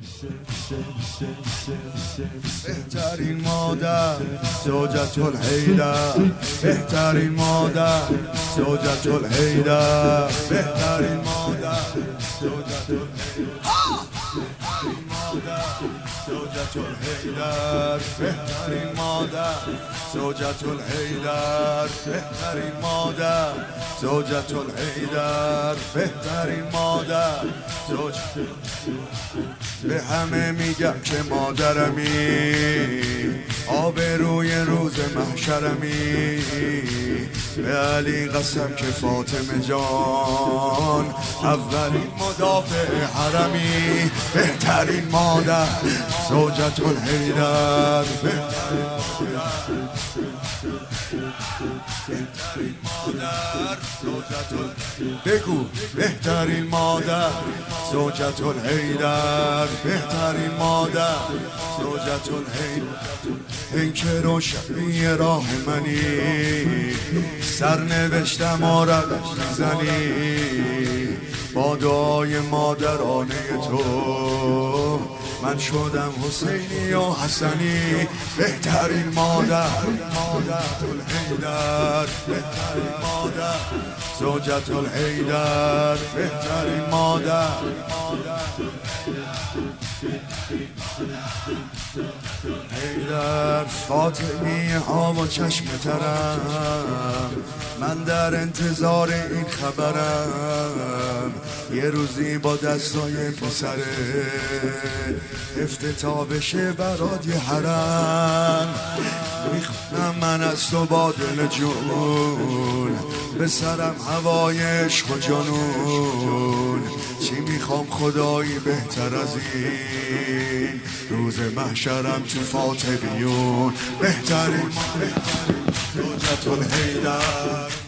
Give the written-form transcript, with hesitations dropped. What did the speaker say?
بهترین مادر زوجة الحیدر، بهترین مادر زوجة الحیدر، بهترین مادر زوجة الحیدر، بهترین مادر زوجة الحیدر، بهترین مادر زوجة الحیدر، بهترین مادر زوجة. به همه میگم که مادرمی، آبروی روز محشرمی، به علی قسم که فاطمه جان اولین مدافع حرمی، بهترین مادر زوجة الحیدر، بهترین مادر زوجة. بگو بهترین مادر زوجة الحیدر، بهترین مادر زوجة الحیدر. این که روشنی راه منی، سرنوشتم آرد میزنی، با دعای مادرانه تو من شدم حسینی و حسنی، بهترین مادر الحیدر، بهترین مادر زوجة الحیدر، بهترین مادر. حیدر فاطمی ها و چشم ترم، من در انتظار این خبرم، یه روزی با دستای پسره افتتاح بشه برات یه حرم. میخونم من از تو با دل جون، به سرم هوای عشق و جنون، چی میخوام خدایی بهتر از این، روز محشرم تو فاتحیون، بهترین زوجة الحیدر.